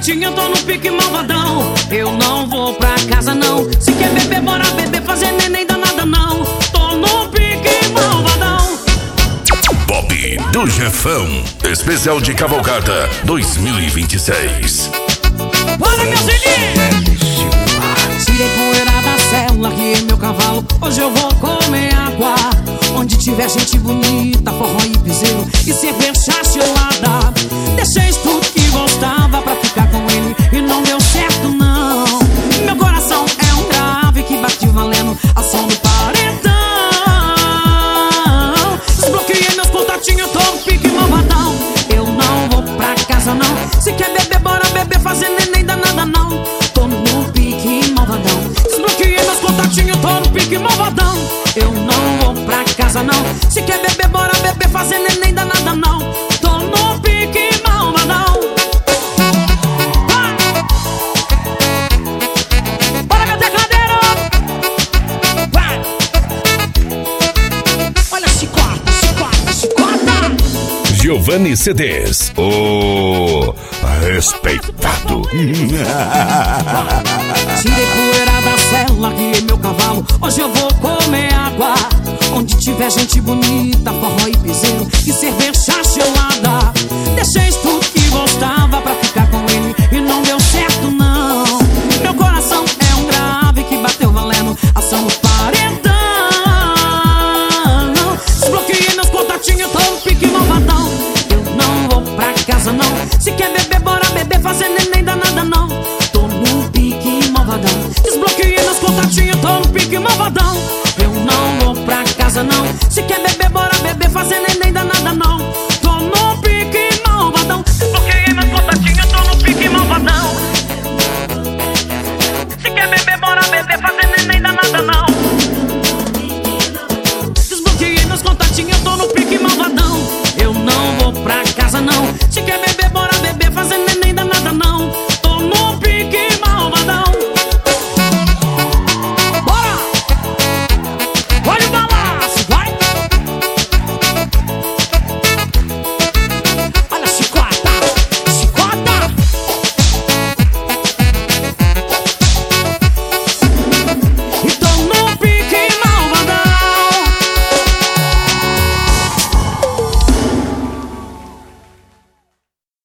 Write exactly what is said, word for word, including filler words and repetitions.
contatinhos, tô no pique malvadão. Eu não vou pra casa não. Se quer beber, bora beber, fazer neném danada não. Tô no pique malvadão. Pop do Jefão, especial de cavalgada dois mil e vinte e seis. Bora, meu seguinte! Tirei poeira da célula, que meu cavalo. Hoje eu vou comer água. Onde tiver gente bonita, forró e piseiro e cerveja gelada. Deixei tudo que gostava pra ficar com ele e não deu certo não. Meu coração é um grave que bate valendo a som do paredão. Desbloqueei meus contatinhos, tô no pique malvadão. Eu não vou pra casa não. Se quer beber, bora beber, fazer neném danada não. Tô no pique malvadão. Desbloqueei meus contatinhos, tô no pique malvadão. Eu não vou pra casa não. Se quer beber, bora beber, fazer neném danada não. Tô no pique malvadão. Vai! Bora, meu tecladeiro! Vai! Olha, chicota, chicota, chicota! Giovanni C Ds, o respeitado. Tirei poeira da célula, guiei meu cavalo. Hoje eu vou comer água. Onde tiver gente bonita, forró e piseiro e cerveja gelada. Deixei tudo que gostava pra ficar com ele e não deu certo não. Meu coração é um grave que bateu valendo ação no paredão. Desbloqueei meus contatinhos, tô no pique malvadão. Eu não vou pra casa não. Se quer beber, bora beber, fazer neném danada não. Tô no pique malvadão. Desbloqueei meus contatinhos, tô no pique malvadão. Eu não vou pra casa não. Se quer beber, bora beber, fazer